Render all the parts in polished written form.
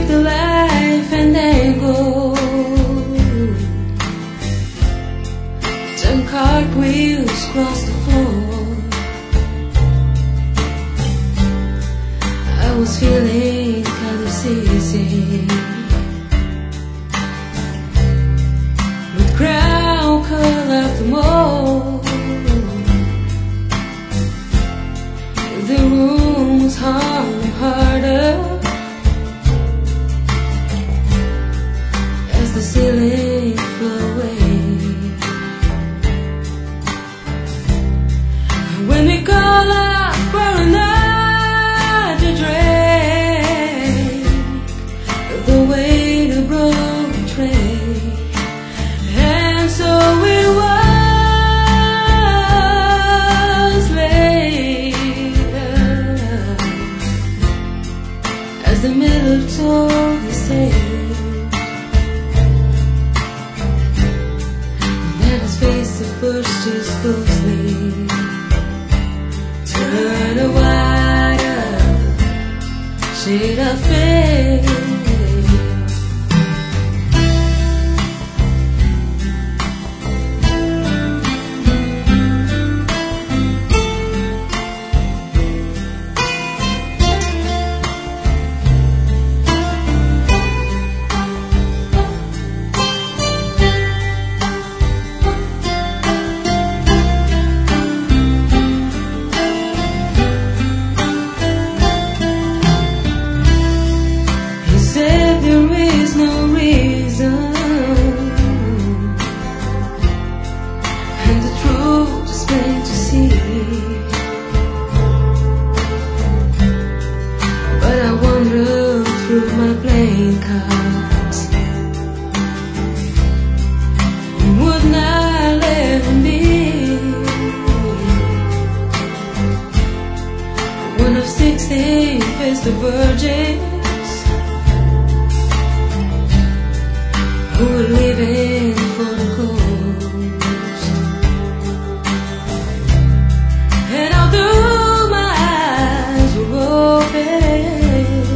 breathe the life and then go. Turn cartwheels across the floor. I was feeling kind of seasick, with crowd curled up the mall. The room was hung harder as the ceiling flew away. And when we call up for another drink, the waiter broke the tray, and so it was later as the miller told the tale. Then his face at first just closely turned a wider shade of pale. There is no reason, and the truth is plain to see. But I wander through my playing cards, would not let me. One of 16 faced the virgin who were living for the coast. And although my eyes were open,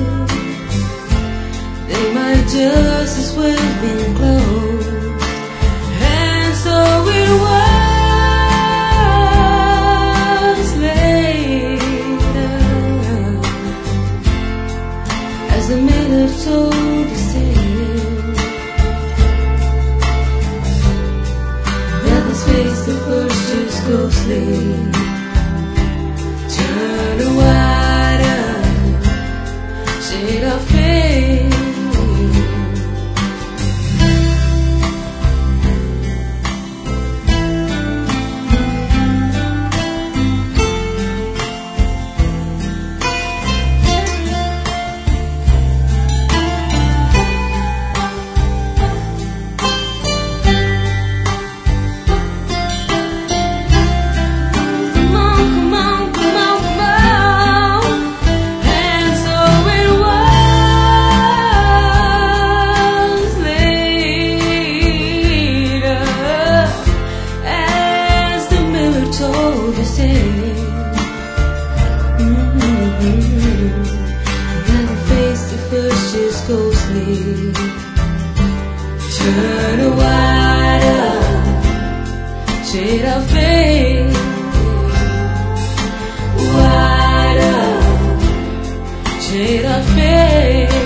they might just as well been closed. And so it was later as the miller told the tale. Face the first just ghostly turn a wider shade of pale. Never face the first just ghostly turn a wider shade of pale. Wider shade of pale.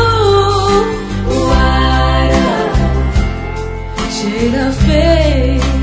Ooh, wider shade of pale.